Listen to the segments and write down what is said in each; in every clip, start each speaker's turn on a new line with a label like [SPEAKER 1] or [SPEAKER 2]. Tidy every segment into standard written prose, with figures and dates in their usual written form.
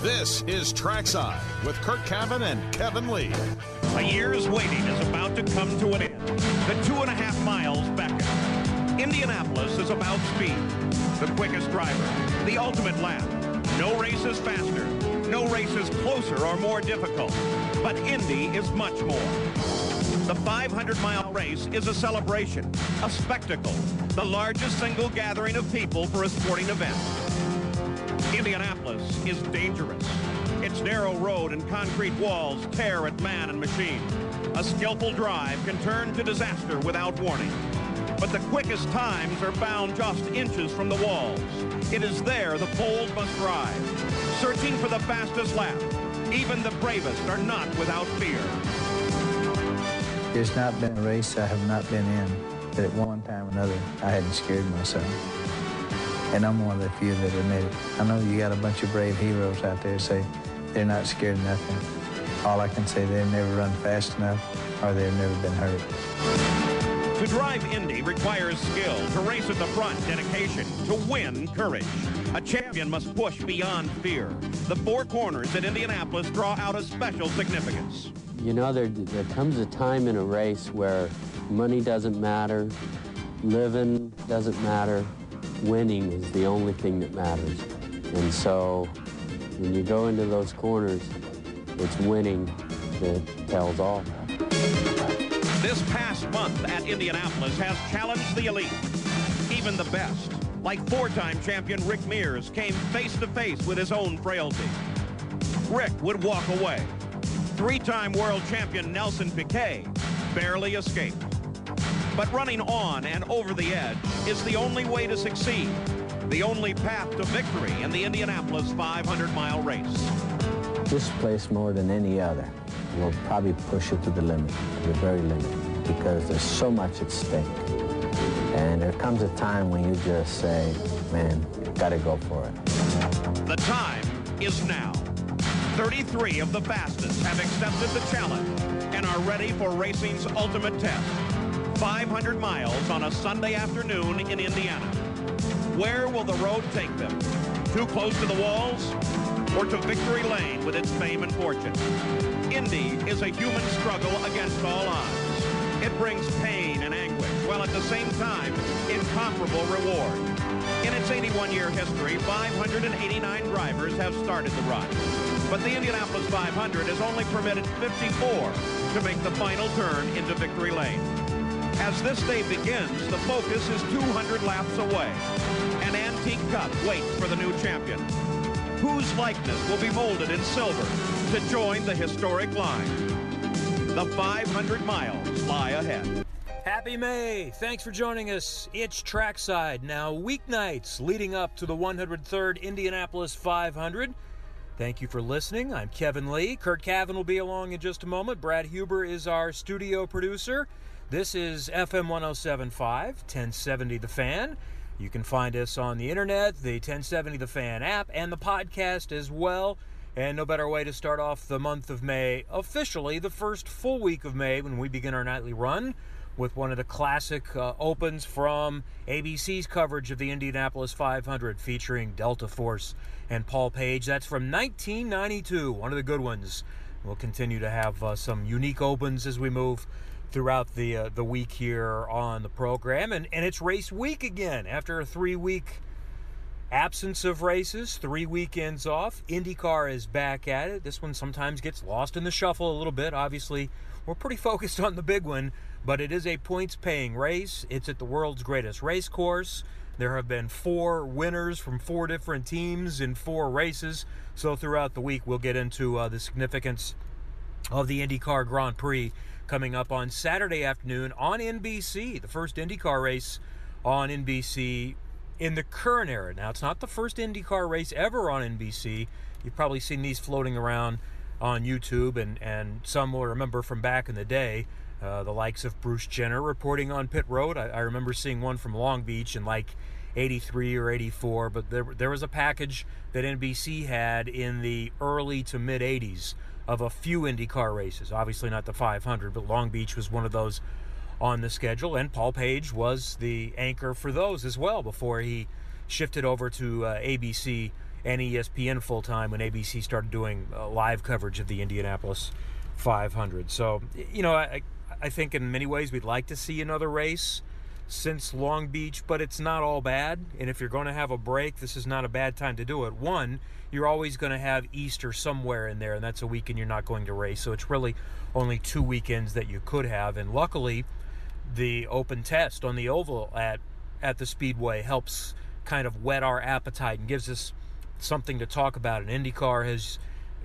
[SPEAKER 1] This is Trackside with Kurt Cavan and Kevin Lee.
[SPEAKER 2] A year's waiting is about to come to an end. The 2.5 miles beckon. Indianapolis is about speed. The quickest driver, the ultimate lap. No race is faster. No race is closer or more difficult. But Indy is much more. The 500-mile race is a celebration, a spectacle, the largest single gathering of people for a sporting event. Indianapolis is dangerous. Its narrow road and concrete walls tear at man and machine. A skillful drive can turn to disaster without warning. But the quickest times are bound just inches from the walls. It is there the bold must ride, searching for the fastest lap. Even the bravest are not without fear.
[SPEAKER 3] There's not been a race I have not been in that at one time or another I hadn't scared myself. And I'm one of the few that admit it. I know you got a bunch of brave heroes out there say they're not scared of nothing. All I can say, they've never run fast enough or they've never been hurt.
[SPEAKER 2] To drive Indy requires skill. To race at the front, dedication. To win, courage. A champion must push beyond fear. The four corners at Indianapolis draw out a special significance.
[SPEAKER 4] You know, there comes a time in a race where money doesn't matter, living doesn't matter, winning is the only thing that matters. And so when you go into those corners, it's winning that tells all.
[SPEAKER 2] This past month at Indianapolis has challenged the elite, even the best. Like four-time champion Rick Mears came face-to-face with his own frailty. Rick would walk away. Three-time world champion Nelson Piquet barely escaped. But running on and over the edge is the only way to succeed, the only path to victory in the Indianapolis 500-mile race.
[SPEAKER 3] This place, more than any other, will probably push it to the limit, to the very limit, because there's so much at stake. And there comes a time when you just say, man, you've got to go for it.
[SPEAKER 2] The time is now. 33 of the fastest have accepted the challenge and are ready for racing's ultimate test. 500 miles on a Sunday afternoon in Indiana. Where will the road take them? Too close to the walls? Or to victory lane with its fame and fortune? Indy is a human struggle against all odds. It brings pain and anguish, while at the same time, incomparable reward. In its 81-year history, 589 drivers have started the run. But the Indianapolis 500 has only permitted 54 to make the final turn into victory lane. As this day begins, the focus is 200 laps away. An antique cup waits for the new champion, whose likeness will be molded in silver to join the historic line. The 500 miles lie ahead.
[SPEAKER 5] Happy May! Thanks for joining us. It's Trackside, now weeknights leading up to the 103rd Indianapolis 500. Thank you for listening. I'm Kevin Lee. Kurt Cavan will be along in just a moment. Brad Huber is our studio producer. This is FM 107.5, 1070 The Fan. You can find us on the internet, the 1070 The Fan app, and the podcast as well. And no better way to start off the month of May, officially the first full week of May, when we begin our nightly run with one of the classic opens from ABC's coverage of the Indianapolis 500 featuring Delta Force and Paul Page. That's from 1992, one of the good ones. We'll continue to have some unique opens as we move throughout the week here on the program. And it's race week again. After a 3-week absence of races, 3 weekends off, IndyCar is back at it. This one sometimes gets lost in the shuffle a little bit. Obviously, we're pretty focused on the big one, but it is a points-paying race. It's at the world's greatest race course. There have been 4 winners from 4 different teams in 4 races. So throughout the week, we'll get into the significance of the IndyCar Grand Prix coming up on Saturday afternoon on NBC, the first IndyCar race on NBC in the current era. Now, it's not the first IndyCar race ever on NBC. You've probably seen these floating around on YouTube, and some will remember from back in the day, the likes of Bruce Jenner reporting on pit road. I remember seeing one from Long Beach in like 83 or 84, but there was a package that NBC had in the early to mid 80s of a few IndyCar races. Obviously not the 500, but Long Beach was one of those on the schedule, and Paul Page was the anchor for those as well before he shifted over to ABC and ESPN full-time when ABC started doing live coverage of the Indianapolis 500. So, I think in many ways we'd like to see another race since Long Beach, but it's not all bad. And if you're going to have a break, this is not a bad time to do it. One, you're always going to have Easter somewhere in there, and that's a weekend you're not going to race. So it's really only 2 weekends that you could have. And luckily, the open test on the oval at the Speedway helps kind of whet our appetite and gives us something to talk about. And IndyCar has,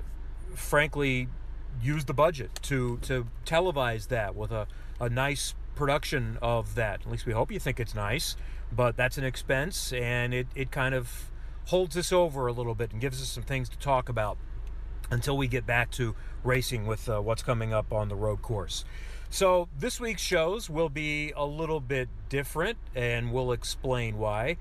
[SPEAKER 5] frankly, used the budget to televise that with a nice production of that. At least we hope you think it's nice, but that's an expense, and it kind of holds us over a little bit and gives us some things to talk about until we get back to racing with what's coming up on the road course. So this week's shows will be a little bit different, and we'll explain why.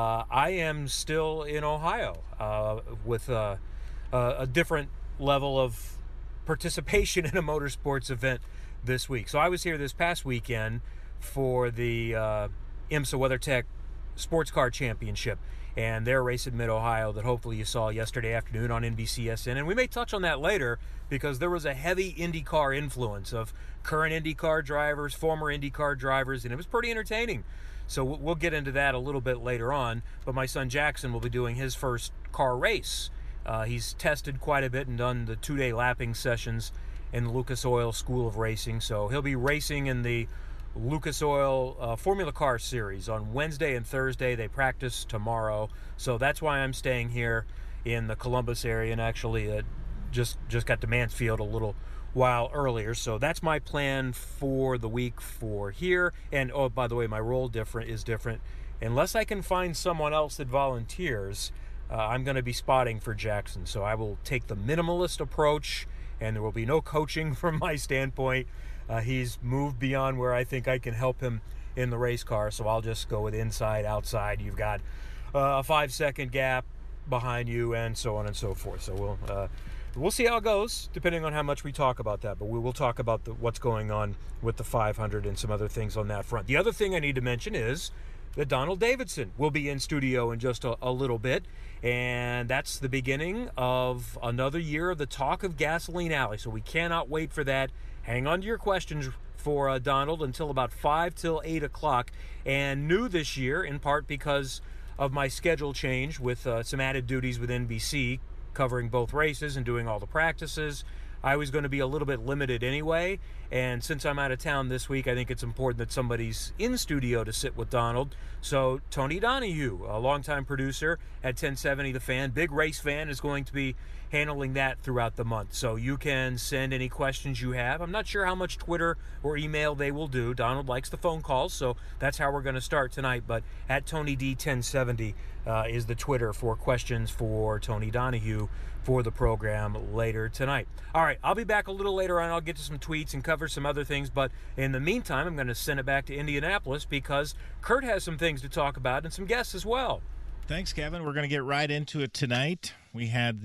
[SPEAKER 5] I am still in Ohio with a different level of participation in a motorsports event this week. So I was here this past weekend for the IMSA WeatherTech Sports Car Championship and their race in Mid-Ohio that hopefully you saw yesterday afternoon on NBCSN. And we may touch on that later because there was a heavy IndyCar influence of current IndyCar drivers, former IndyCar drivers, and it was pretty entertaining. So we'll get into that a little bit later on. But my son Jackson will be doing his first car race. He's tested quite a bit and done the 2-day lapping sessions in the Lucas Oil School of Racing. So he'll be racing in the Lucas Oil Formula Car Series on Wednesday and Thursday. They practice tomorrow. So that's why I'm staying here in the Columbus area, and actually just got to Mansfield a little while earlier. So that's my plan for the week for here. And oh, by the way, my role is different. Unless I can find someone else that volunteers, I'm going to be spotting for Jackson. So I will take the minimalist approach, and there will be no coaching from my standpoint. He's moved beyond where I think I can help him in the race car, so I'll just go with inside, outside. You've got a 5-second gap behind you, and so on and so forth. So we'll see how it goes, depending on how much we talk about that. But we will talk about what's going on with the 500 and some other things on that front. The other thing I need to mention is that Donald Davidson will be in studio in just a little bit, and that's the beginning of another year of the Talk of Gasoline Alley. So we cannot wait for that. Hang on to your questions for Donald until about 5 till 8 o'clock. And new this year, in part because of my schedule change with some added duties with NBC, covering both races and doing all the practices. I was going to be a little bit limited anyway, and since I'm out of town this week, I think it's important that somebody's in studio to sit with Donald. So Tony Donahue, a longtime producer at 1070 The Fan, big race fan, is going to be handling that throughout the month. So you can send any questions you have. I'm not sure how much Twitter or email they will do. Donald likes the phone calls, so that's how we're going to start tonight. But at Tony D 1070 is the Twitter for questions for Tony Donahue for the program later tonight. All right, I'll be back a little later on. I'll get to some tweets and cover some other things, but in the meantime, I'm going to send it back to Indianapolis because Kurt has some things to talk about and some guests as well.
[SPEAKER 6] Thanks, Kevin. We're going to get right into it tonight. We had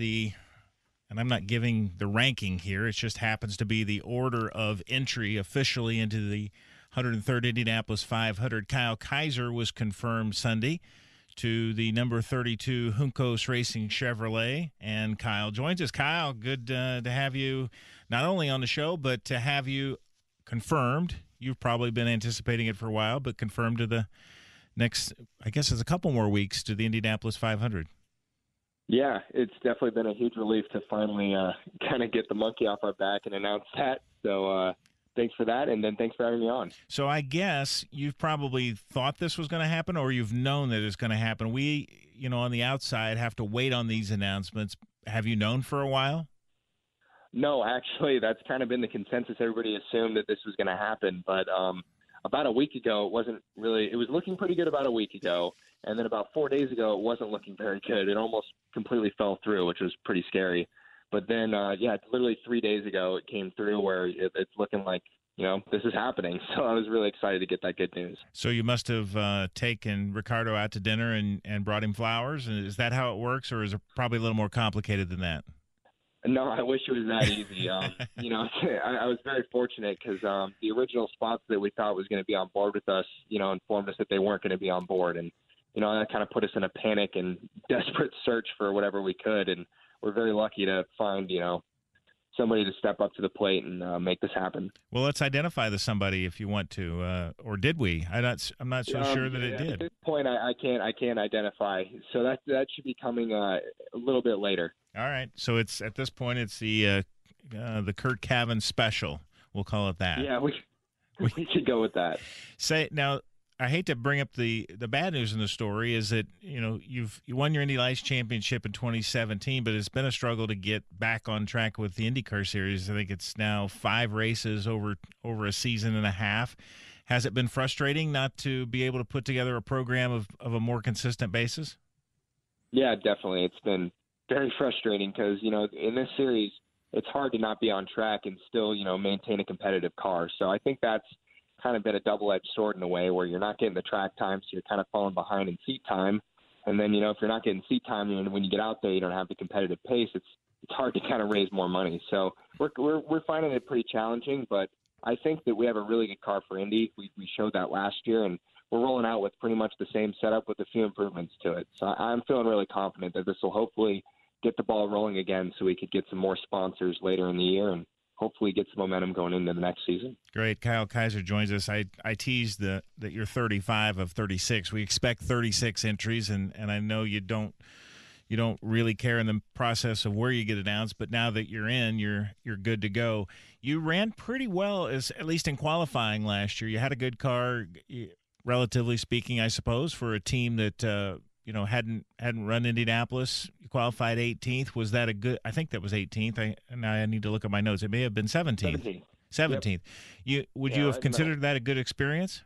[SPEAKER 6] and I'm not giving the ranking here, it just happens to be the order of entry officially into the 103rd Indianapolis 500. Kyle Kaiser was confirmed Sunday to the number 32 Juncos Racing Chevrolet, and Kyle joins us. Kyle, good to have you not only on the show, but to have you confirmed. You've probably been anticipating it for a while, but confirmed to the next, I guess it's a couple more weeks, to the Indianapolis 500.
[SPEAKER 7] Yeah, it's definitely been a huge relief to finally kind of get the monkey off our back and announce that. So thanks for that, and then thanks for having me on.
[SPEAKER 6] So I guess you've probably thought this was going to happen, or you've known that it's going to happen. We, on the outside, have to wait on these announcements. Have you known for a while?
[SPEAKER 7] No, actually, that's kind of been the consensus. Everybody assumed that this was going to happen, but about a week ago, it was looking pretty good about a week ago, and then about 4 days ago, it wasn't looking very good. It almost completely fell through, which was pretty scary. But then, literally 3 days ago, it came through where it's looking like, this is happening. So I was really excited to get that good news.
[SPEAKER 6] So you must have taken Ricardo out to dinner and brought him flowers. And is that how it works, or is it probably a little more complicated than that?
[SPEAKER 7] No, I wish it was that easy. I was very fortunate because the original spots that we thought was going to be on board with us, informed us that they weren't going to be on board. And that kind of put us in a panic and desperate search for whatever we could. And we're very lucky to find, somebody to step up to the plate and make this happen.
[SPEAKER 6] Well, let's identify the somebody if you want to, or did we? I'm not so sure that it did.
[SPEAKER 7] At this point, I can't identify. So that should be coming a little bit later.
[SPEAKER 6] All right. So it's at this point, it's the Kurt Cavan special. We'll call it that.
[SPEAKER 7] Yeah, we could go with that.
[SPEAKER 6] Say now, I hate to bring up the bad news in the story is that you won your Indy Lights Championship in 2017, but it's been a struggle to get back on track with the IndyCar Series. I think it's now 5 races over a season and a half. Has it been frustrating not to be able to put together a program of a more consistent basis?
[SPEAKER 7] Yeah, definitely. It's been very frustrating because in this series it's hard to not be on track and still maintain a competitive car. So I think that's kind of been a double-edged sword in a way where you're not getting the track time, so you're kind of falling behind in seat time. And then, if you're not getting seat time, when you get out there, you don't have the competitive pace. It's hard to kind of raise more money. So we're finding it pretty challenging, but I think that we have a really good car for Indy. We showed that last year, and we're rolling out with pretty much the same setup with a few improvements to it. So I'm feeling really confident that this will hopefully get the ball rolling again so we could get some more sponsors later in the year and hopefully get some momentum going into the next season.
[SPEAKER 6] Great. Kyle Kaiser joins us. I teased that you're 35 of 36. We expect 36 entries, and I know you don't really care in the process of where you get announced, but now that you're in, you're good to go. You ran pretty well, at least in qualifying last year. You had a good car, relatively speaking, I suppose, for a team that hadn't run Indianapolis. You qualified 18th. Was that a good? I think that was 18th. I need to look at my notes. It may have been 17th. 17th.
[SPEAKER 7] Yep.
[SPEAKER 6] Would you have considered that a good experience?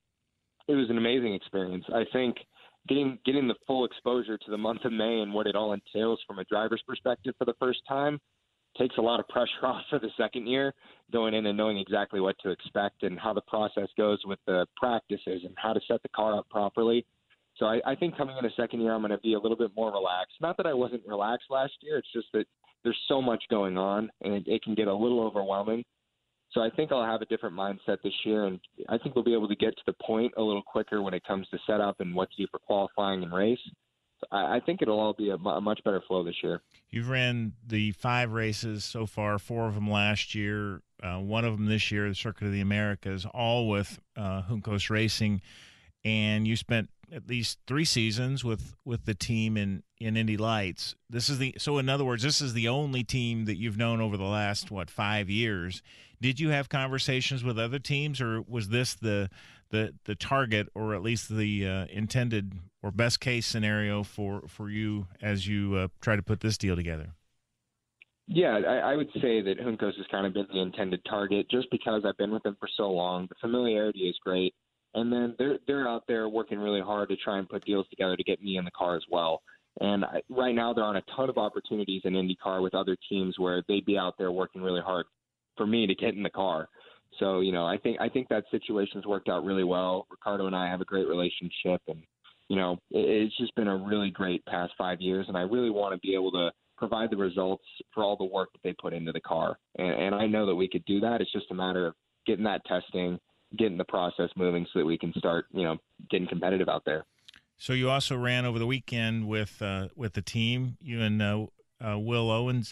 [SPEAKER 7] It was an amazing experience. I think getting the full exposure to the month of May and what it all entails from a driver's perspective for the first time takes a lot of pressure off for the second year, going in and knowing exactly what to expect and how the process goes with the practices and how to set the car up properly. So I think coming in a second year, I'm going to be a little bit more relaxed. Not that I wasn't relaxed last year. It's just that there's so much going on, and it can get a little overwhelming. So I think I'll have a different mindset this year, and I think we'll be able to get to the point a little quicker when it comes to setup and what to do for qualifying and race. So I think it'll all be a much better flow this year.
[SPEAKER 6] You've ran the 5 races so far, 4 of them last year, 1 of them this year, the Circuit of the Americas, all with Juncos Racing, and you spent at least 3 seasons with the team in Indy Lights. So in other words, this is the only team that you've known over the last 5 years. Did you have conversations with other teams, or was this the target, or at least the intended or best case scenario for you as you try to put this deal together?
[SPEAKER 7] Yeah, I would say that Juncos has kind of been the intended target just because I've been with them for so long. The familiarity is great. And then they're out there working really hard to try and put deals together to get me in the car as well. And right now they're on a ton of opportunities in IndyCar with other teams where they'd be out there working really hard for me to get in the car. So, I think that situation's worked out really well. Ricardo and I have a great relationship, and, it's just been a really great past 5 years, and I really want to be able to provide the results for all the work that they put into the car. And I know that we could do that. It's just a matter of getting that testing, getting the process moving so that we can start, getting competitive out there.
[SPEAKER 6] So you also ran over the weekend with the team. You and Will Owens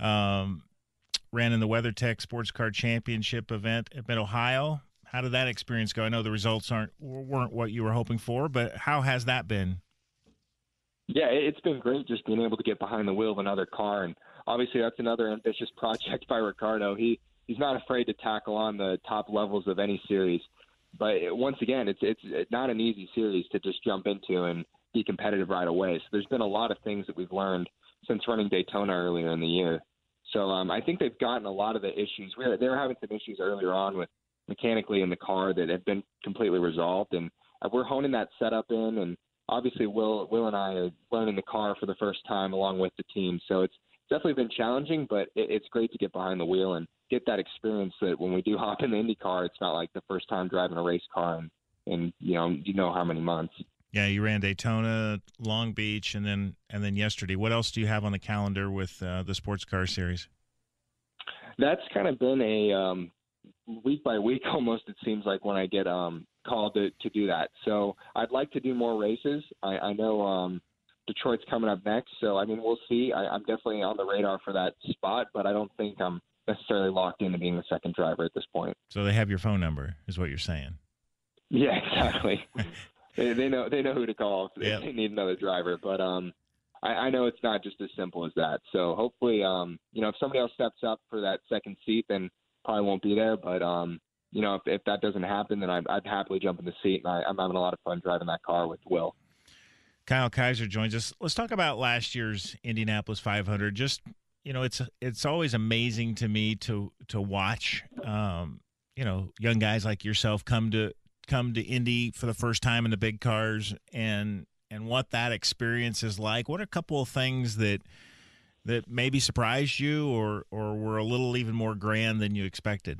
[SPEAKER 6] ran in the WeatherTech Sports Car Championship event at Mid-Ohio. How did that experience go? I know the results weren't what you were hoping for, but how has that been?
[SPEAKER 7] Yeah, it's been great just being able to get behind the wheel of another car, and obviously that's another ambitious project by Ricardo. He's not afraid to tackle on the top levels of any series. But once again, it's not an easy series to just jump into and be competitive right away. So there's been a lot of things that we've learned since running Daytona earlier in the year. So I think they've gotten a lot of the issues. They were having some issues earlier on with mechanically in the car that have been completely resolved. And we're honing that setup in. And obviously Will and I are learning the car for the first time along with the team. So it's definitely been challenging, but it's great to get behind the wheel and get that experience that when we do hop in the Indy car, it's not like the first time driving a race car in how many months.
[SPEAKER 6] Yeah, you ran Daytona, Long Beach, and then yesterday. What else do you have on the calendar with the sports car series?
[SPEAKER 7] That's kind of been week by week almost, it seems like, when I get called to do that. So I'd like to do more races. I know Detroit's coming up next, so I mean, we'll see. I'm definitely on the radar for that spot, but I don't think I'm necessarily locked into being the second driver at this point.
[SPEAKER 6] So they have your phone number, is what you're saying.
[SPEAKER 7] Yeah, exactly. they know who to call if
[SPEAKER 6] Yep.
[SPEAKER 7] they need another driver. But I know it's not just as simple as that. So hopefully, if somebody else steps up for that second seat, then probably won't be there. But if that doesn't happen, then I'd happily jump in the seat, and I'm having a lot of fun driving that car with Will.
[SPEAKER 6] Kyle Kaiser joins us. Let's talk about last year's Indianapolis 500. Just, it's always amazing to me to watch, young guys like yourself come to Indy for the first time in the big cars and what that experience is like. What are a couple of things that maybe surprised you or were a little even more grand than you expected?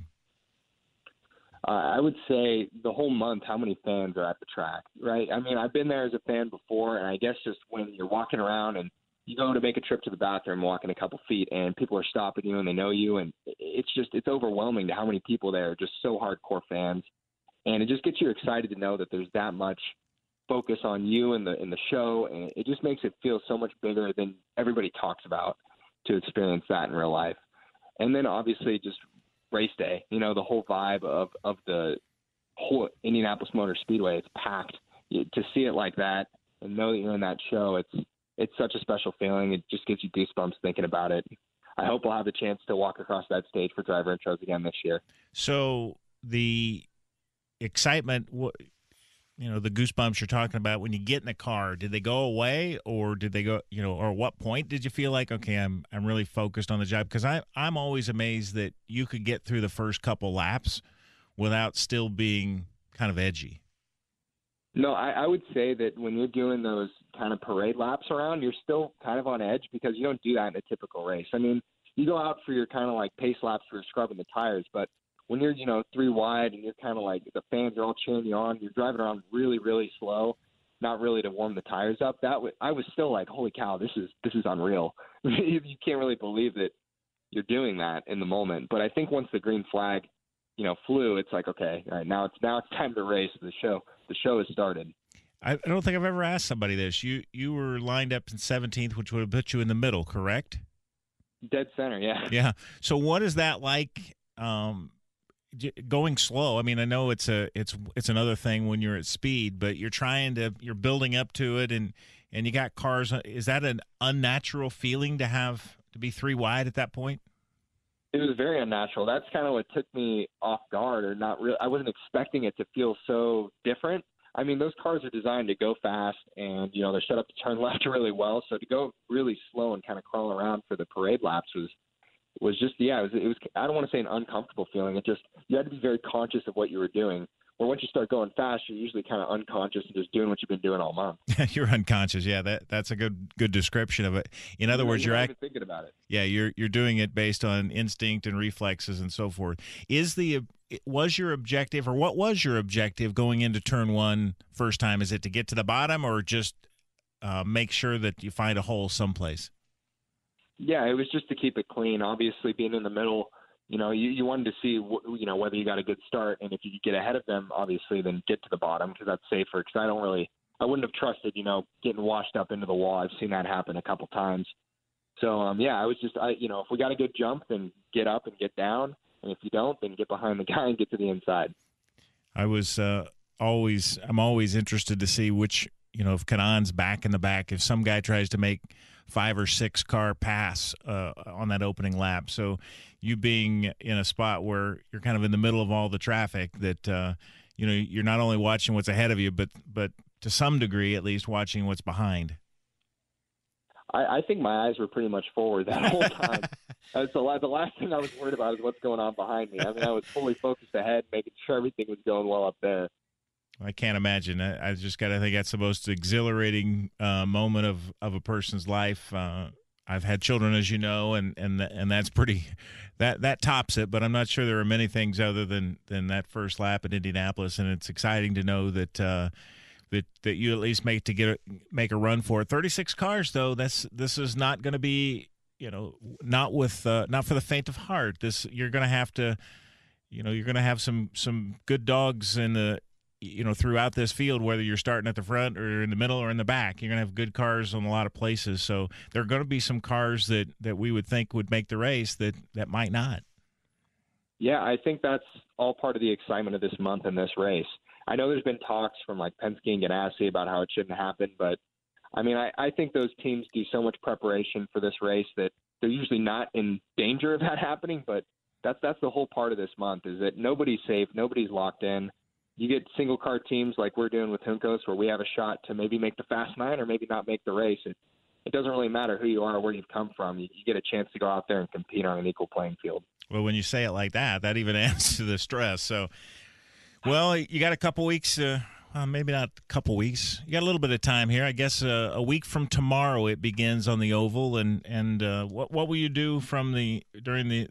[SPEAKER 7] I would say the whole month, how many fans are at the track, right? I mean, I've been there as a fan before, and I guess just when you're walking around and you go to make a trip to the bathroom, walking a couple feet, and people are stopping you and they know you, and it's overwhelming to how many people there are just so hardcore fans. And it just gets you excited to know that there's that much focus on you in the show, and it just makes it feel so much bigger than everybody talks about to experience that in real life. And then obviously just race day, the whole vibe of the whole Indianapolis Motor Speedway, it's packed. To see it like that and know that you're in that show, it's such a special feeling. It just gives you goosebumps thinking about it. I hope I'll have the chance to walk across that stage for driver intros again this year.
[SPEAKER 6] So the excitement, the goosebumps you're talking about when you get in the car, did they go away, or did they go, or at what point did you feel like, okay, I'm really focused on the job? Because I'm always amazed that you could get through the first couple laps without still being kind of edgy.
[SPEAKER 7] No, I would say that when you're doing those kind of parade laps around, you're still kind of on edge because you don't do that in a typical race. I mean, you go out for your kind of like pace laps for scrubbing the tires, but when you're, 3 wide and you're kind of like the fans are all cheering you on, you're driving around really, really slow, not really to warm the tires up. I was still like, holy cow, this is unreal. You can't really believe that you're doing that in the moment. But I think once the green flag, flew, it's like, okay, all right, now it's time to race. The show has started.
[SPEAKER 6] I don't think I've ever asked somebody this. You were lined up in 17th, which would have put you in the middle, correct?
[SPEAKER 7] Dead center, yeah.
[SPEAKER 6] Yeah. So what is that like? Going slow. I mean, I know it's another thing when you're at speed, but you're building up to it, and you got cars. Is that an unnatural feeling to be 3 wide at that point?
[SPEAKER 7] It was very unnatural. That's kind of what took me off guard, or not really. I wasn't expecting it to feel so different. I mean, those cars are designed to go fast, and they're set up to turn left really well. So to go really slow and kind of crawl around for the parade laps was just, it was I don't want to say an uncomfortable feeling. It just, you had to be very conscious of what you were doing. Where once you start going fast, you're usually kind of unconscious and just doing what you've been doing all month.
[SPEAKER 6] You're unconscious. Yeah, that's a good description of it. In other words,
[SPEAKER 7] you're not even thinking about it.
[SPEAKER 6] Yeah, you're doing it based on instinct and reflexes and so forth. Was your objective, or what was your objective going into turn 1 first time? Is it to get to the bottom, or just make sure that you find a hole someplace?
[SPEAKER 7] Yeah, it was just to keep it clean. Obviously, being in the middle, you wanted to see, whether you got a good start, and if you could get ahead of them, obviously, then get to the bottom, because that's safer. Because I wouldn't have trusted, getting washed up into the wall. I've seen that happen a couple times. So, I was just, if we got a good jump, then get up and get down, and if you don't, then get behind the guy and get to the inside.
[SPEAKER 6] I'm always interested to see which, if Kanaan's back in the back, if some guy tries to make 5 or 6 car pass on that opening lap. So you being in a spot where you're kind of in the middle of all the traffic, that you're not only watching what's ahead of you, but to some degree at least watching what's behind.
[SPEAKER 7] I think my eyes were pretty much forward that whole time. The last thing I was worried about is what's going on behind me. I mean, I was fully focused ahead, making sure everything was going well up there.
[SPEAKER 6] I can't imagine. I just got to think that's the most exhilarating moment of a person's life. I've had children, as you know, and that's pretty that tops it. But I'm not sure there are many things other than that first lap at Indianapolis, and it's exciting to know that you at least make a run for it. 36 cars, though. This is not going to be not for the faint of heart. You're going to have to you're going to have some good dogs in the throughout this field, whether you're starting at the front or in the middle or in the back. You're going to have good cars on a lot of places. So there are going to be some cars that we would think would make the race that might not.
[SPEAKER 7] Yeah, I think that's all part of the excitement of this month and this race. I know there's been talks from like Penske and Ganassi about how it shouldn't happen, but I mean, I think those teams do so much preparation for this race that they're usually not in danger of that happening. But that's the whole part of this month, is that nobody's safe, nobody's locked in. You get single car teams like we're doing with Juncos, where we have a shot to maybe make the Fast Nine or maybe not make the race. It doesn't really matter who you are or where you've come from. You get a chance to go out there and compete on an equal playing field.
[SPEAKER 6] Well, when you say it like that, that even adds to the stress. So, well, you got a couple weeks, maybe not a couple weeks. You got a little bit of time here. I guess a week from tomorrow it begins on the oval. And what will you do during the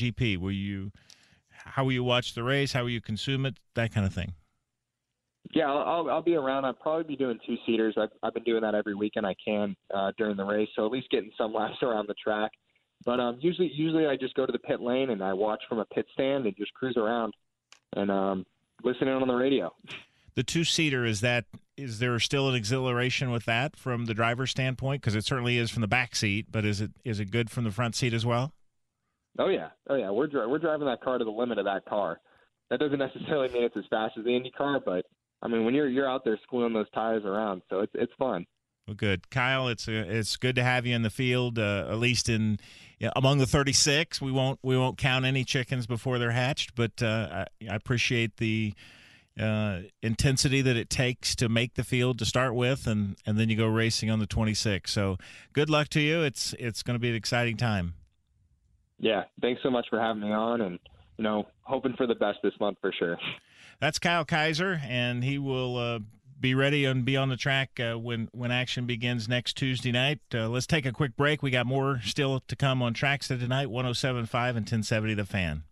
[SPEAKER 6] GP? How will you watch the race? How will you consume it? That kind of thing.
[SPEAKER 7] Yeah, I'll be around. I'll probably be doing two-seaters. I've been doing that every weekend I can during the race, so at least getting some laps around the track. But usually I just go to the pit lane and I watch from a pit stand and just cruise around and listen in on the radio.
[SPEAKER 6] The two-seater, is there still an exhilaration with that from the driver's standpoint? Because it certainly is from the back seat, but is it good from the front seat as well?
[SPEAKER 7] Oh yeah. We're driving that car to the limit of that car. That doesn't necessarily mean it's as fast as the Indy car, but I mean when you're out there squealing those tires around, so it's fun. Well,
[SPEAKER 6] good, Kyle. It's good to have you in the field, at least among the 36. We won't count any chickens before they're hatched, but I appreciate the intensity that it takes to make the field to start with, and then you go racing on the 26. So good luck to you. It's going to be an exciting time.
[SPEAKER 7] Yeah, thanks so much for having me on, and hoping for the best this month for sure.
[SPEAKER 6] That's Kyle Kaiser, and he will be ready and be on the track when action begins next Tuesday night. Let's take a quick break. We got more still to come on Trackside tonight, 107.5 and 1070 The Fan.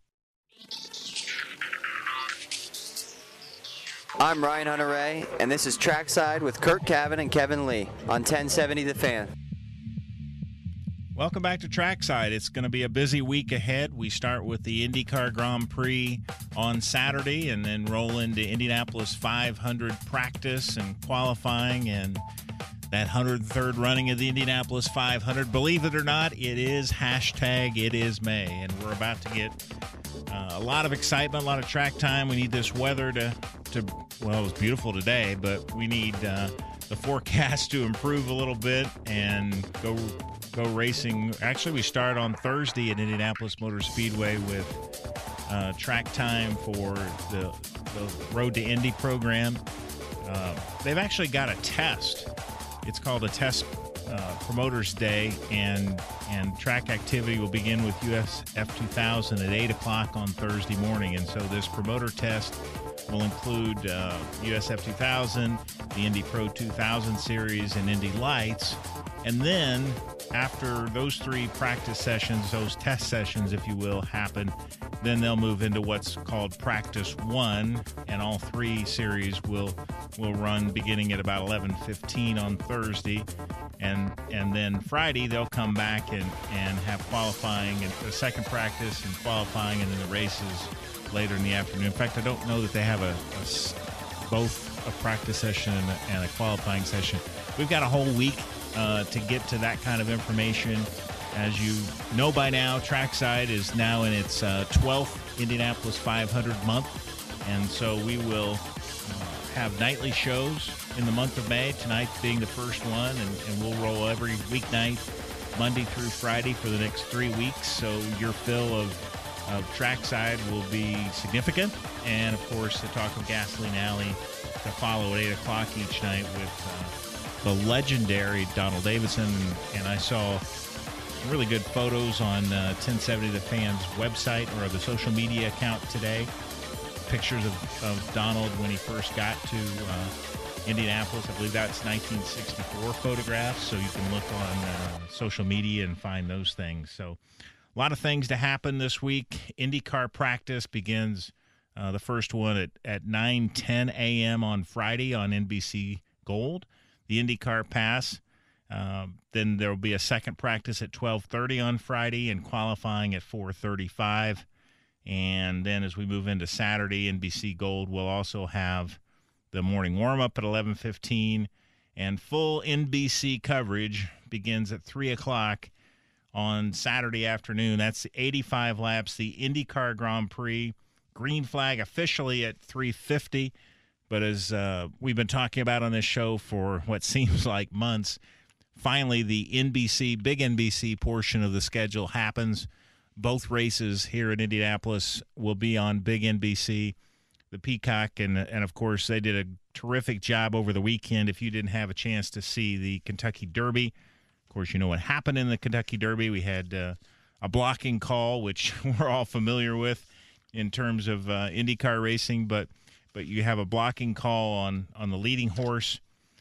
[SPEAKER 8] I'm Ryan Hunter-Ray, and this is Trackside with Kurt Cavan and Kevin Lee on 1070 The Fan.
[SPEAKER 6] Welcome back to Trackside. It's going to be a busy week ahead. We start with the IndyCar Grand Prix on Saturday and then roll into Indianapolis 500 practice and qualifying and that 103rd running of the Indianapolis 500. Believe it or not, it is #ItIsMay, and we're about to get a lot of excitement, a lot of track time. We need this weather to well, it was beautiful today, but we need the forecast to improve a little bit and go racing. Actually, we start on Thursday at Indianapolis Motor Speedway with track time for the Road to Indy program. They've actually got a test. It's called a Test Promoters Day, and track activity will begin with USF 2000 at 8 o'clock on Thursday morning. And so this promoter test will include USF 2000, the Indy Pro 2000 Series, and Indy Lights. And then after those three practice sessions, those test sessions, if you will, happen, then they'll move into what's called Practice 1, and all three series will run beginning at about 11:15 on Thursday. And then Friday, they'll come back and have qualifying and a second practice and qualifying, and then the races later in the afternoon. In fact, I don't know that they have both a practice session and a qualifying session. We've got a whole week to get to that kind of information. As you know by now, Trackside is now in its 12th Indianapolis 500 month, and so we will have nightly shows in the month of May, tonight being the first one, and we'll roll every weeknight, Monday through Friday for the next 3 weeks, so your fill of Trackside will be significant, and of course the talk of Gasoline Alley to follow at 8 o'clock each night with the legendary Donald Davidson, and I saw some really good photos on 1070 The Fan's website or the social media account today. Pictures of Donald when he first got to Indianapolis. I believe that's 1964 photographs, so you can look on social media and find those things. So a lot of things to happen this week. IndyCar practice begins the first one at 9:10 a.m. on Friday on NBC Gold. The IndyCar Pass. Then there will be a second practice at 12:30 on Friday and qualifying at 4:35. And then as we move into Saturday, NBC Gold will also have the morning warm-up at 11:15, and full NBC coverage begins at 3 o'clock on Saturday afternoon. That's 85 laps, the IndyCar Grand Prix. Green flag officially at 3:50, but as we've been talking about on this show for what seems like months, finally the big NBC portion of the schedule happens. Both races here in Indianapolis will be on big NBC. The Peacock, and of course, they did a terrific job over the weekend. If you didn't have a chance to see the Kentucky Derby, of course, you know what happened in the Kentucky Derby. We had a blocking call, which we're all familiar with in terms of IndyCar racing, but you have a blocking call on the leading horse.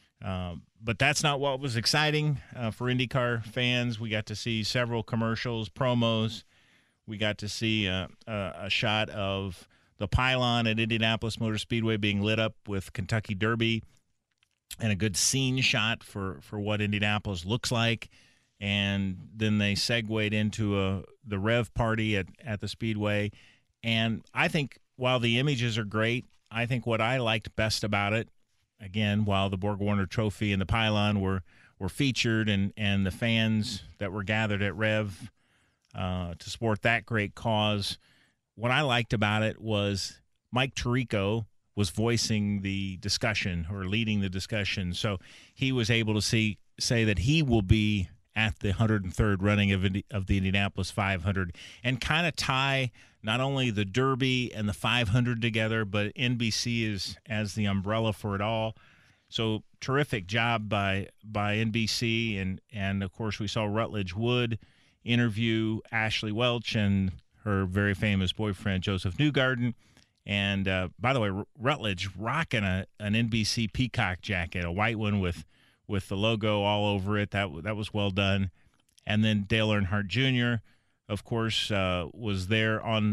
[SPEAKER 6] But that's not what was exciting for IndyCar fans. We got to see several commercials, promos. We got to see a shot of the pylon at Indianapolis Motor Speedway being lit up with Kentucky Derby, and a good scene shot for what Indianapolis looks like. And then they segued into the Rev party at the Speedway. And I think while the images are great, I think what I liked best about it, again, while the Borg-Warner Trophy and the pylon were featured, and the fans that were gathered at Rev to support that great cause, what I liked about it was Mike Tirico was voicing the discussion or leading the discussion. So he was able to say that he will be at the 103rd running of the Indianapolis 500 and kind of tie not only the Derby and the 500 together, but NBC is as the umbrella for it all. So terrific job by NBC. And of course, we saw Rutledge Wood interview Ashley Welch and her very famous boyfriend, Joseph Newgarden. And by the way, Rutledge rocking an NBC Peacock jacket, a white one with the logo all over it. That was well done. And then Dale Earnhardt Jr., of course, was there on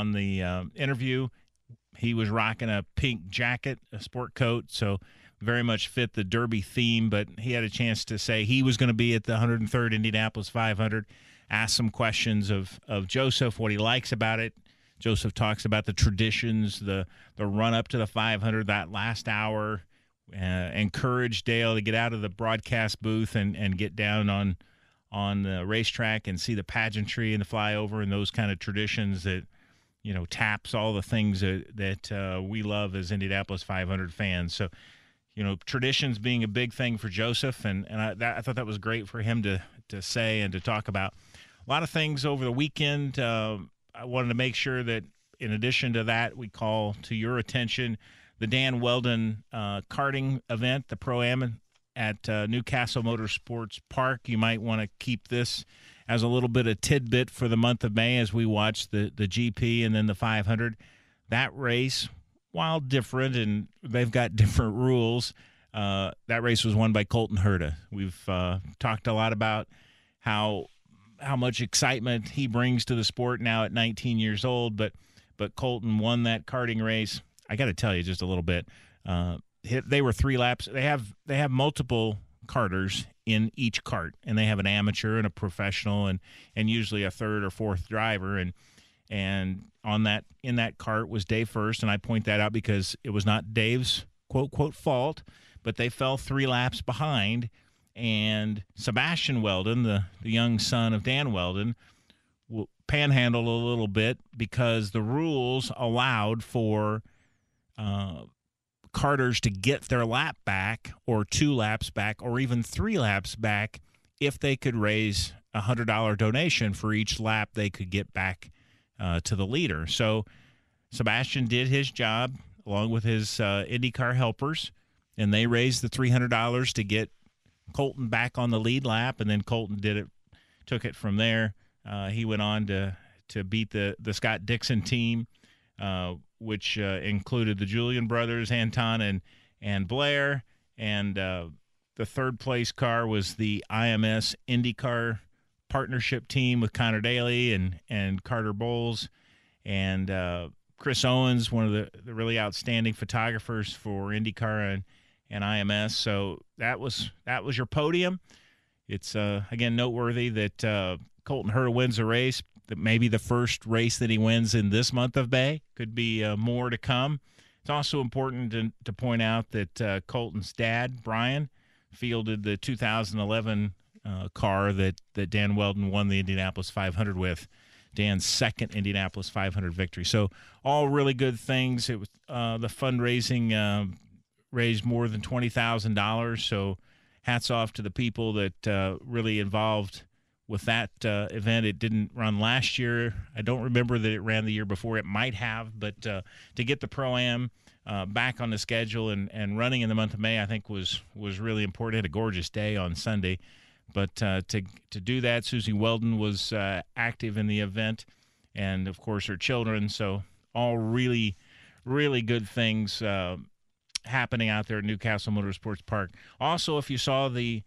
[SPEAKER 6] the interview. He was rocking a pink jacket, a sport coat, so very much fit the Derby theme, but he had a chance to say he was going to be at the 103rd Indianapolis 500, ask some questions of Joseph, what he likes about it. Joseph talks about the traditions, the run-up to the 500, that last hour, encouraged Dale to get out of the broadcast booth and get down on the racetrack and see the pageantry and the flyover and those kind of traditions that, you know, taps all the things that we love as Indianapolis 500 fans. So, you know, traditions being a big thing for Joseph, and I thought that was great for him to say and to talk about. A lot of things over the weekend. I wanted to make sure that in addition to that, we call to your attention the Dan Weldon karting event, the Pro-Am at Newcastle Motorsports Park. You might want to keep this as a little bit of tidbit for the month of May as we watch the GP and then the 500. That race, while different and they've got different rules, that race was won by Colton Herta. We've talked a lot about how much excitement he brings to the sport now at 19 years old, but Colton won that karting race. I got to tell you just a little bit. They were 3 laps. They have multiple karters in each kart, and they have an amateur and a professional and usually a third or fourth driver. And in that kart was Dave First, and I point that out because it was not Dave's quote fault, but they fell 3 laps behind. And Sebastian Weldon, the young son of Dan Weldon, panhandled a little bit because the rules allowed for karters to get their lap back or 2 laps back or even 3 laps back if they could raise a $100 donation for each lap they could get back to the leader. So Sebastian did his job along with his IndyCar helpers, and they raised the $300 to get Colton back on the lead lap, and then Colton took it from there. He went on to beat the Scott Dixon team, which included the Julian brothers, Anton and Blair, and the third place car was the IMS IndyCar partnership team with Connor Daly and Carter Bowles and Chris Owens, one of the really outstanding photographers for IndyCar and IMS. So that was your podium. It's again noteworthy that Colton Herta wins the race. maybe the first race that he wins in this month of May. Could be more to come. It's also important to point out that Colton's dad, Brian, fielded the 2011 car that Dan Weldon won the Indianapolis 500 with, Dan's second Indianapolis 500 victory. So all really good things. It was the fundraising raised more than $20,000. So hats off to the people that really involved with that event. It didn't run last year. I don't remember that it ran the year before. It might have, but to get the Pro-Am back on the schedule and running in the month of May, I think was really important. It had a gorgeous day on Sunday. But to do that, Susie Weldon was active in the event, and, of course, her children. So all really, really good things happening out there at Newcastle Motorsports Park. Also, if you saw the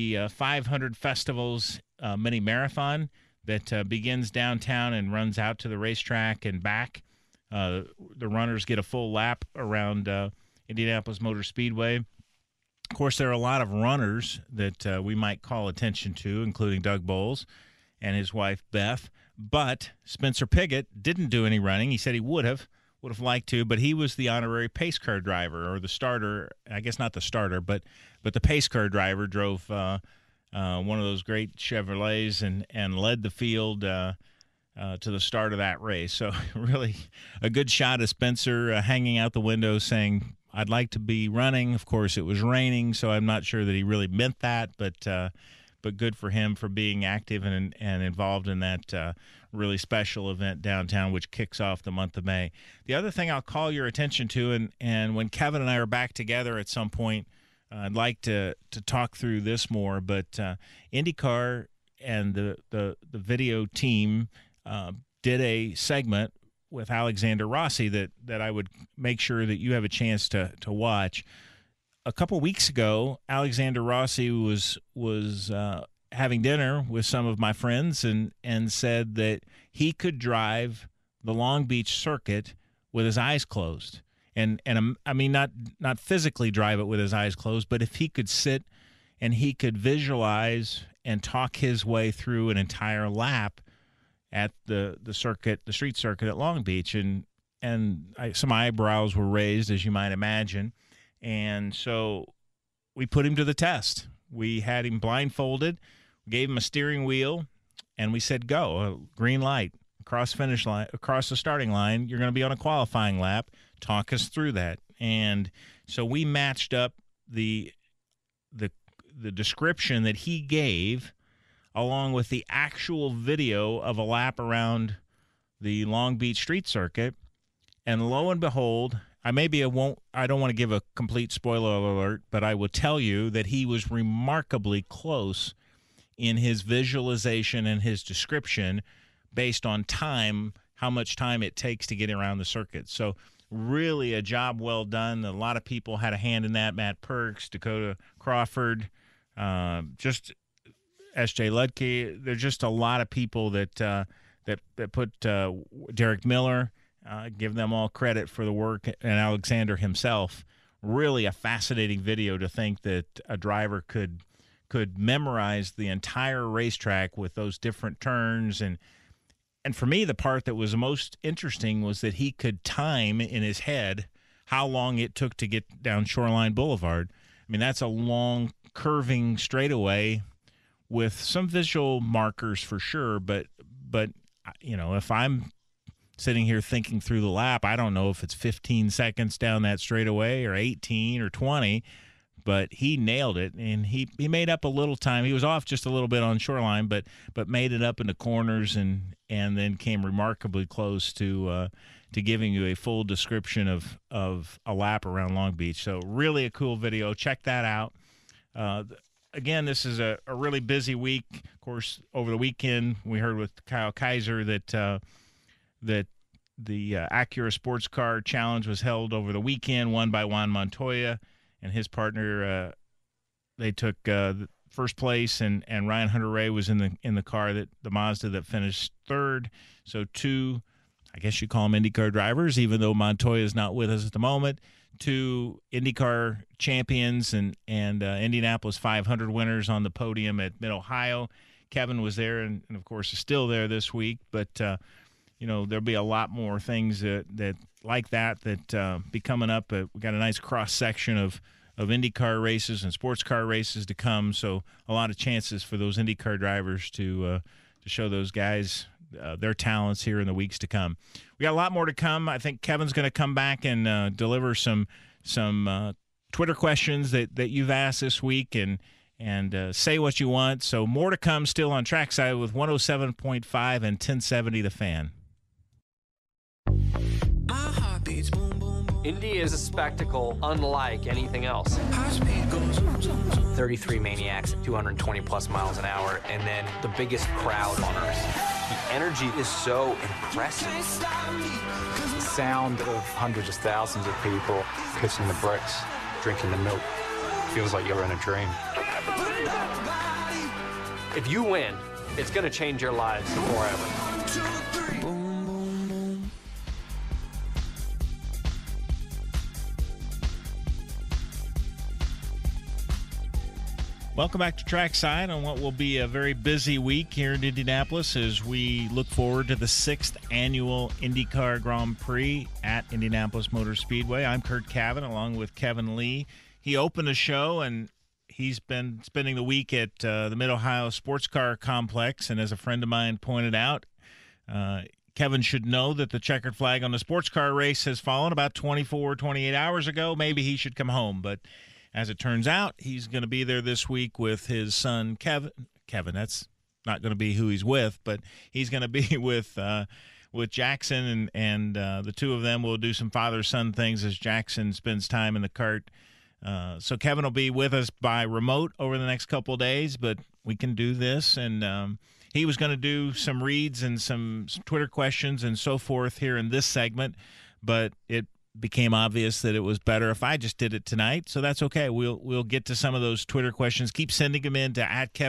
[SPEAKER 6] 500 Festivals mini marathon that begins downtown and runs out to the racetrack and back, the runners get a full lap around Indianapolis Motor Speedway. Of course, there are a lot of runners that we might call attention to, including Doug Bowles and his wife, Beth. But Spencer Piggott didn't do any running. He said he would have liked to, but he was the honorary pace car driver, or the starter. I guess not the starter, but the pace car driver drove one of those great Chevrolets and led the field to the start of that race. So really a good shot of Spencer hanging out the window saying, "I'd like to be running." Of course, it was raining, so I'm not sure that he really meant that, but good for him for being active and involved in that really special event downtown, which kicks off the month of May. The other thing I'll call your attention to, and when Kevin and I are back together at some point, I'd like to talk through this more, but IndyCar and the video team did a segment with Alexander Rossi that I would make sure that you have a chance to watch. A couple weeks ago, Alexander Rossi was having dinner with some of my friends and said that he could drive the Long Beach circuit with his eyes closed. And I mean, not physically drive it with his eyes closed, but if he could sit and he could visualize and talk his way through an entire lap at the circuit, the street circuit at Long Beach, and some eyebrows were raised, as you might imagine, and so we put him to the test. We had him blindfolded, gave him a steering wheel, and we said, "Go, a green light, across finish line, across the starting line. You're going to be on a qualifying lap. Talk us through that." And so we matched up the description that he gave along with the actual video of a lap around the Long Beach street circuit. And lo and behold, I don't want to give a complete spoiler alert, but I will tell you that he was remarkably close in his visualization and his description based on time, how much time it takes to get around the circuit. So really a job well done. A lot of people had a hand in that. Matt Perks, Dakota Crawford, just S.J. Ludke. There's just a lot of people that put Derek Miller, give them all credit for the work, and Alexander himself. Really a fascinating video to think that a driver could memorize the entire racetrack with those different turns. And for me, the part that was most interesting was that he could time in his head how long it took to get down Shoreline Boulevard. I mean, that's a long curving straightaway with some visual markers for sure, but you know, if I'm sitting here thinking through the lap, I don't know if it's 15 seconds down that straightaway or 18 or 20, but he nailed it, and he made up a little time. He was off just a little bit on Shoreline, but made it up in the corners and then came remarkably close to giving you a full description of a lap around Long Beach. So really a cool video. Check that out. Again, this is a really busy week. Of course, over the weekend, we heard with Kyle Kaiser that the Acura Sports Car Challenge was held over the weekend, won by Juan Montoya and his partner. They took first place, and Ryan Hunter-Reay was in the car, the Mazda, that finished third. So two, I guess you call them IndyCar drivers, even though Montoya is not with us at the moment. Two IndyCar champions and Indianapolis 500 winners on the podium at Mid-Ohio. Kevin was there and of course, is still there this week. But, there'll be a lot more things that like that be coming up. We've got a nice cross-section of IndyCar races and sports car races to come, so a lot of chances for those IndyCar drivers to show those guys their talents here in the weeks to come. We got a lot more to come. I think Kevin's going to come back and deliver some Twitter questions that you've asked this week and say what you want. So more to come still on Trackside with 107.5 and 1070 The Fan.
[SPEAKER 9] Indy is a spectacle unlike anything else. 33 maniacs at 220 plus miles an hour, and then the biggest crowd on earth. The energy is so impressive.
[SPEAKER 10] The sound of hundreds of thousands of people kissing the bricks, drinking the milk. Feels like you're in a dream.
[SPEAKER 9] If you win, it's going to change your lives forever.
[SPEAKER 6] Welcome back to Trackside on what will be a very busy week here in Indianapolis as we look forward to the 6th annual IndyCar Grand Prix at Indianapolis Motor Speedway. I'm Kurt Cavan along with Kevin Lee. He opened the show and he's been spending the week at the Mid-Ohio Sports Car Complex, and as a friend of mine pointed out, Kevin should know that the checkered flag on the sports car race has fallen about 28 hours ago. Maybe he should come home, but as it turns out, he's going to be there this week with his son, Kevin. That's not going to be who he's with, but he's going to be with Jackson, and the two of them will do some father-son things as Jackson spends time in the kart. So Kevin will be with us by remote over the next couple of days, but we can do this. And he was going to do some reads and some Twitter questions and so forth here in this segment, but it became obvious that it was better if I just did it tonight, so that's okay. We'll get to some of those Twitter questions. Keep sending them in to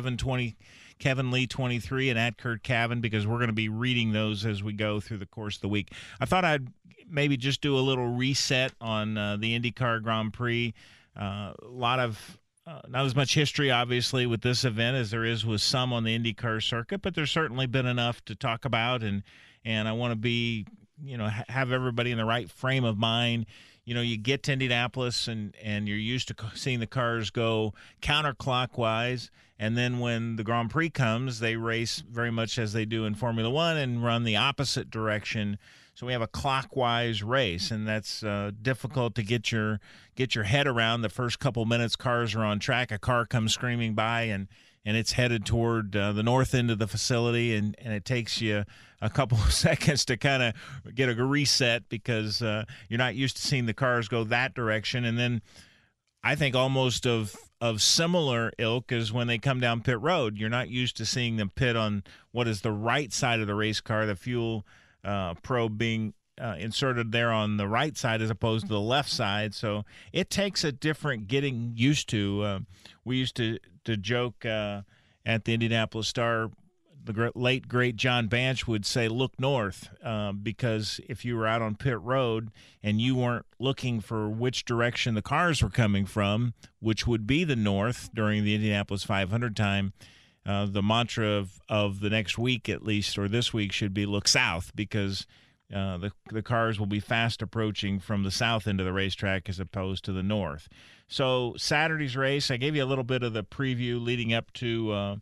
[SPEAKER 6] @KevinLee23 and @KurtCavan, because we're going to be reading those as we go through the course of the week. I thought I'd maybe just do a little reset on the IndyCar Grand Prix. A lot of not as much history, obviously, with this event as there is with some on the IndyCar circuit, but there's certainly been enough to talk about, and I want to be have everybody in the right frame of mind. You get to Indianapolis and you're used to seeing the cars go counterclockwise, and then when the Grand Prix comes, they race very much as they do in Formula One and run the opposite direction. So we have a clockwise race, and that's difficult to get your head around. The first couple minutes, cars are on track. A car comes screaming by, and it's headed toward the north end of the facility, and it takes you a couple of seconds to kind of get a reset because you're not used to seeing the cars go that direction. And then I think almost of similar ilk is when they come down pit road. You're not used to seeing them pit on what is the right side of the race car, the fuel probe being inserted there on the right side as opposed to the left side. So it takes a different getting used to. We used to joke at the Indianapolis Star, the late, great John Banch would say, look north, because if you were out on pit road and you weren't looking for which direction the cars were coming from, which would be the north during the Indianapolis 500 time, the mantra of the next week at least, or this week, should be look south, because the cars will be fast approaching from the south end of the racetrack as opposed to the north. So Saturday's race, I gave you a little bit of the preview leading up to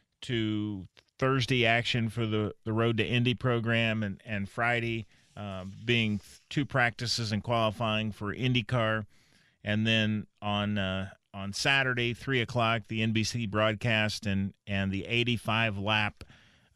[SPEAKER 6] Thursday action for the Road to Indy program, and Friday being two practices and qualifying for IndyCar. And then on Saturday, 3 o'clock, the NBC broadcast and the 85-lap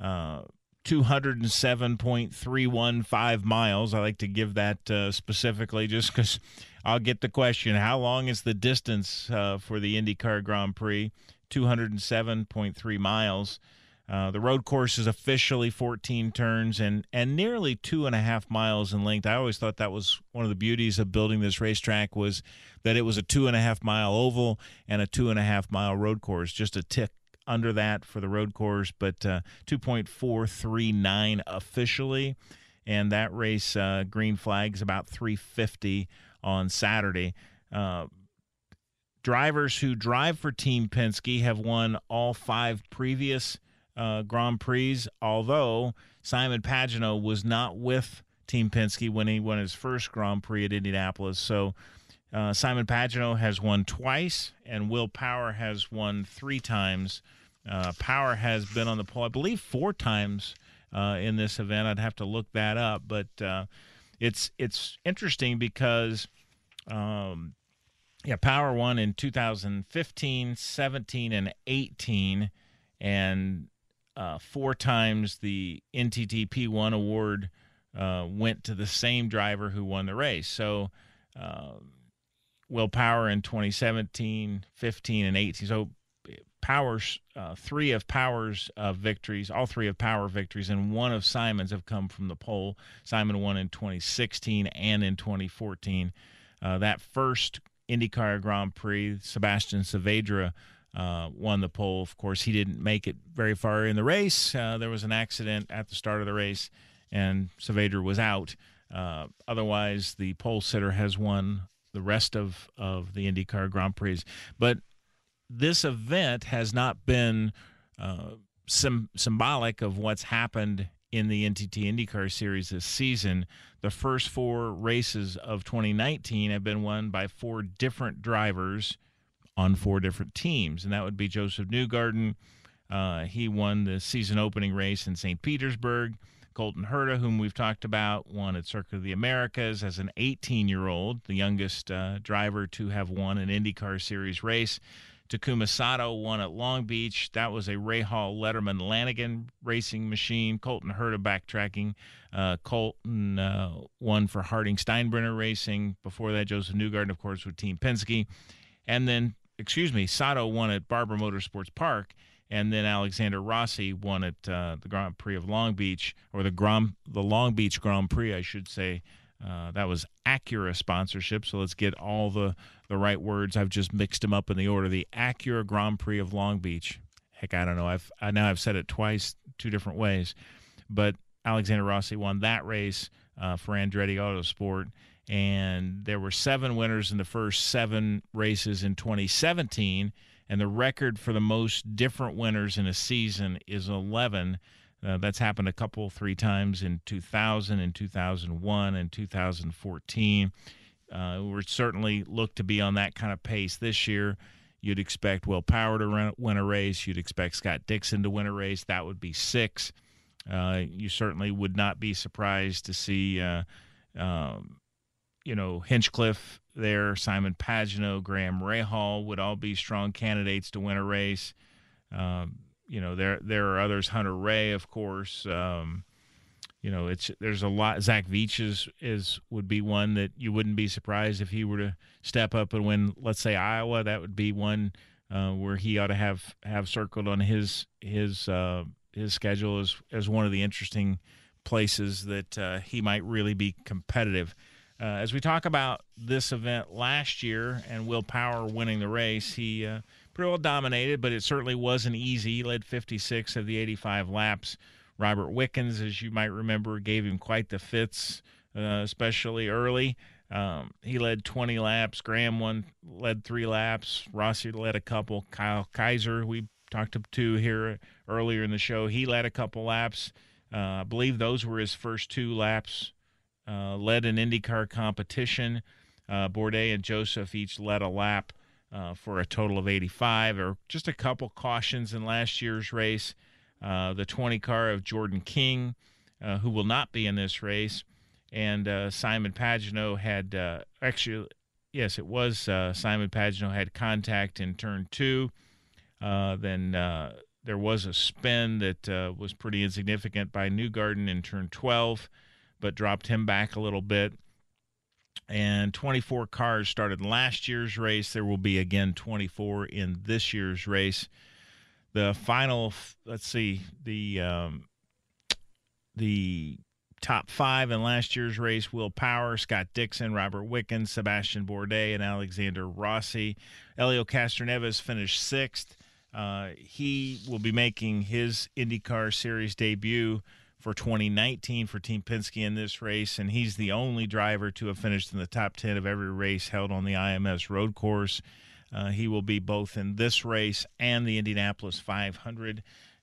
[SPEAKER 6] 207.315 miles. I like to give that specifically just because I'll get the question, how long is the distance for the IndyCar Grand Prix? 207.3 miles. The road course is officially 14 turns and nearly 2.5 miles in length. I always thought that was one of the beauties of building this racetrack, was that it was a 2.5-mile oval and a 2.5-mile road course, just a tick under that for the road course, but 2.439 officially. And that race, green flags, about 350 on Saturday. Drivers who drive for Team Penske have won all 5 previous Grand Prix, although Simon Pagenaud was not with Team Penske when he won his first Grand Prix at Indianapolis. So Simon Pagenaud has won twice, and Will Power has won 3 times. Power has been on the pole, I believe, 4 times in this event. I'd have to look that up, but it's interesting because Power won in 2015, 17, and 18, and 4 times the NTT P1 award went to the same driver who won the race. So Will Power in 2017, 15, and 18. So Power's 3 of Power's victories, all 3 of Power victories, and 1 of Simon's have come from the pole. Simon won in 2016 and in 2014. That first IndyCar Grand Prix, Sebastian Saavedra won the pole. Of course, he didn't make it very far in the race. There was an accident at the start of the race, and Saavedra was out. Otherwise, the pole sitter has won the rest of the IndyCar Grand Prix. But this event has not been symbolic of what's happened in the NTT IndyCar Series this season. The first 4 races of 2019 have been won by 4 different drivers on 4 different teams, and that would be Joseph Newgarden. He won the season opening race in St. Petersburg. Colton Herta, whom we've talked about, won at Circuit of the Americas as an 18-year-old, the youngest driver to have won an IndyCar Series race. Takuma Sato won at Long Beach. That was a Rahal Letterman Lanigan racing machine. Colton Herta backtracking. Colton won for Harding Steinbrenner Racing. Before that, Joseph Newgarden, of course, with Team Penske. And then, Sato won at Barber Motorsports Park. And then Alexander Rossi won at the Grand Prix of Long Beach, or the Long Beach Grand Prix, I should say. That was Acura sponsorship, so let's get all the right words. I've just mixed them up in the order. The Acura Grand Prix of Long Beach. Heck, I don't know. I've said it twice, 2 different ways. But Alexander Rossi won that race for Andretti Autosport. And there were 7 winners in the first 7 races in 2017. And the record for the most different winners in a season is 11. That's happened 3 times in 2000, in 2001, and 2014. We certainly look to be on that kind of pace this year. You'd expect Will Power to win a race. You'd expect Scott Dixon to win a race. That would be 6. You certainly would not be surprised to see, Hinchcliffe there, Simon Pagenaud, Graham Rahal would all be strong candidates to win a race. There are others. Hunter Ray, of course. There's a lot. Zach Veach would be one that you wouldn't be surprised if he were to step up and win. Let's say Iowa. That would be one where he ought to have circled on his schedule as one of the interesting places that he might really be competitive. As we talk about this event last year and Will Power winning the race, he pretty well dominated, but it certainly wasn't easy. He led 56 of the 85 laps. Robert Wickens, as you might remember, gave him quite the fits, especially early. He led 20 laps. Graham led 3 laps. Rossi led a couple. Kyle Kaiser, we talked to here earlier in the show, he led a couple laps. I believe those were his first 2 laps. Led an IndyCar competition. Bourdais and Joseph each led a lap for a total of 85. There were just a couple cautions in last year's race. The 20 car of Jordan King, who will not be in this race, and Simon Pagenaud had Simon Pagenaud had contact in turn 2. Then there was a spin that was pretty insignificant by Newgarden in turn 12, but dropped him back a little bit. And 24 cars started last year's race. There will be, again, 24 in this year's race. The final, the top 5 in last year's race: Will Power, Scott Dixon, Robert Wickens, Sebastian Bourdais, and Alexander Rossi. Helio Castroneves finished 6th. He will be making his IndyCar Series debut for 2019 for Team Penske in this race, and he's the only driver to have finished in the top 10 of every race held on the IMS road course. He will be both in this race and the Indianapolis 500.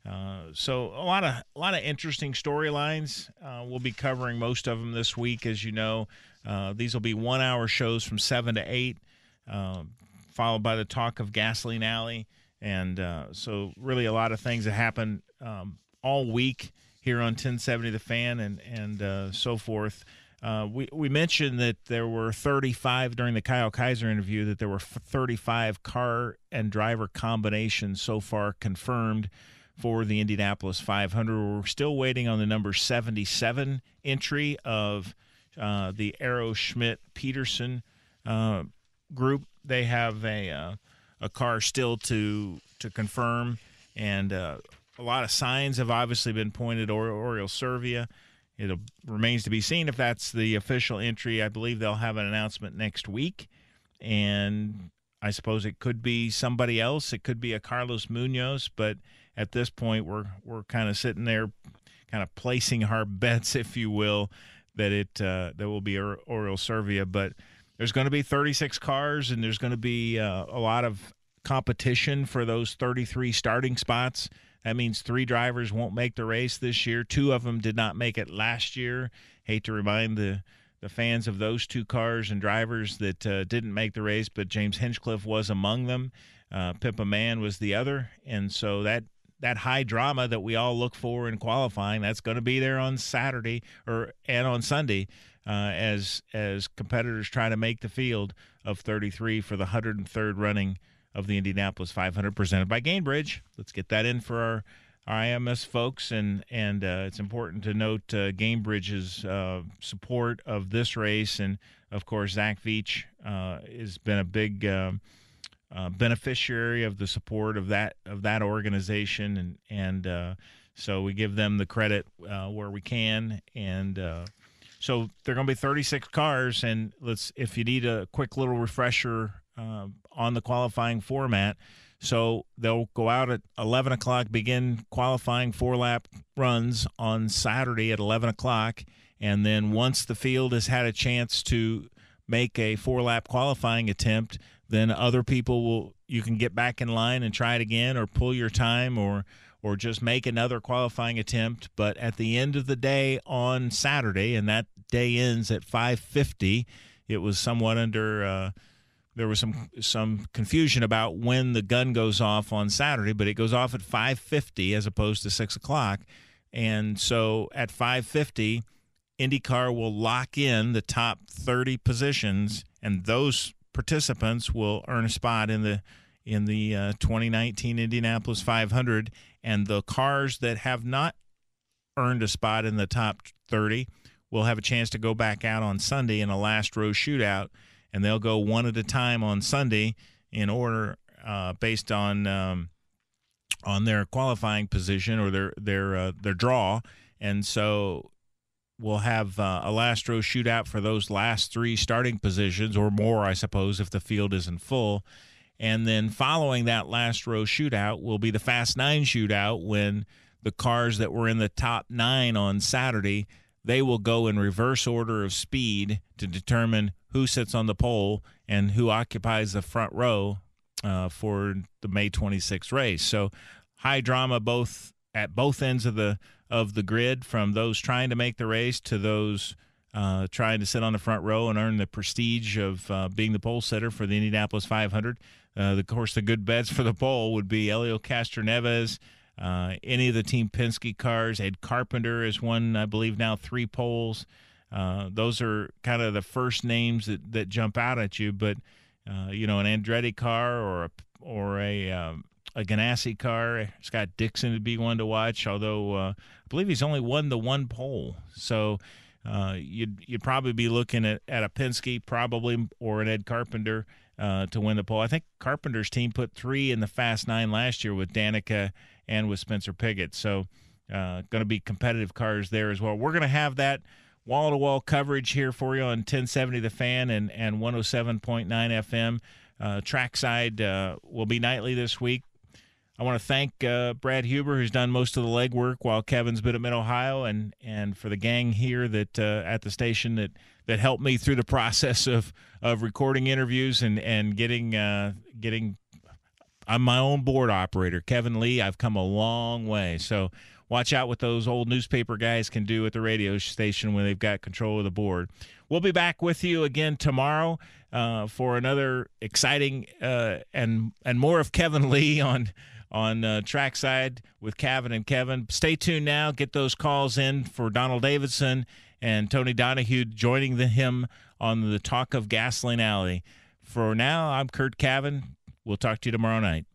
[SPEAKER 6] So a lot of interesting storylines. We'll be covering most of them this week, as you know. These will be 1-hour shows from 7 to 8, followed by the talk of Gasoline Alley. And so really a lot of things that happen all week here on 1070 The Fan and so forth. We mentioned that there were 35 during the Kyle Kaiser interview, that there were 35 car and driver combinations so far confirmed for the Indianapolis 500. We're still waiting on the number 77 entry of the Arrow Schmidt Peterson group. They have a car still to confirm, and a lot of signs have obviously been pointed to Oriol Servia. It remains to be seen if that's the official entry. I believe they'll have an announcement next week, and I suppose it could be somebody else. It could be a Carlos Munoz, but at this point we're kind of sitting there, kind of placing our bets, if you will, that there will be Oriol Servia. But there's going to be 36 cars, and there's going to be a lot of competition for those 33 starting spots. That means 3 drivers won't make the race this year. 2 of them did not make it last year. Hate to remind the fans of those 2 cars and drivers that didn't make the race, but James Hinchcliffe was among them. Pippa Mann was the other. And so that high drama that we all look for in qualifying, that's going to be there on Saturday and on Sunday as competitors try to make the field of 33 for the 103rd running of the Indianapolis 500 presented by Gainbridge. Let's get that in for our IMS folks, and it's important to note Gainbridge's support of this race, and of course Zach Veach has been a big beneficiary of the support of that organization, and so we give them the credit where we can, and so they're going to be 36 cars, and if you need a quick little refresher on the qualifying format. So they'll go out at 11 o'clock, begin qualifying 4-lap runs on Saturday at 11 o'clock, and then once the field has had a chance to make a 4-lap qualifying attempt, then other people you can get back in line and try it again, or pull your time, or just make another qualifying attempt. But at the end of the day on Saturday, and that day ends at 5:50, it was somewhat under there was some confusion about when the gun goes off on Saturday, but it goes off at 5:50 as opposed to 6 o'clock. And so at 5:50, IndyCar will lock in the top 30 positions, and those participants will earn a spot in the 2019 Indianapolis 500. And the cars that have not earned a spot in the top 30 will have a chance to go back out on Sunday in a last row shootout. And they'll go one at a time on Sunday in order based on their qualifying position or their draw. And so we'll have a last row shootout for those last 3 starting positions, or more, I suppose, if the field isn't full. And then following that last row shootout will be the Fast 9 shootout, when the cars that were in the top 9 on Saturday, they will go in reverse order of speed to determine who sits on the pole and who occupies the front row for the May 26th race. So high drama at both ends of the grid, from those trying to make the race to those trying to sit on the front row and earn the prestige of being the pole sitter for the Indianapolis 500. Of course, the good bets for the pole would be Helio Castroneves, any of the Team Penske cars. Ed Carpenter has won, I believe, now 3 poles. Those are kind of the first names that jump out at you. But an Andretti car or a Ganassi car, Scott Dixon would be one to watch. Although I believe he's only won the 1 pole, so you'd probably be looking at a Penske probably, or an Ed Carpenter to win the pole. I think Carpenter's team put 3 in the Fast 9 last year with Danica and with Spencer Pigot. So going to be competitive cars there as well. We're going to have that wall-to-wall coverage here for you on 1070 The Fan and 107.9 FM. Trackside will be nightly this week. I want to thank Brad Huber, who's done most of the legwork while Kevin's been at Mid-Ohio, and for the gang here that at the station that helped me through the process of recording interviews and getting I'm my own board operator. Kevin Lee, I've come a long way. So watch out what those old newspaper guys can do at the radio station when they've got control of the board. We'll be back with you again tomorrow for another exciting and more of Kevin Lee on Trackside with Kevin and Kevin. Stay tuned now. Get those calls in for Donald Davidson and Tony Donahue joining him on the Talk of Gasoline Alley. For now, I'm Kurt Cavan. We'll talk to you tomorrow night.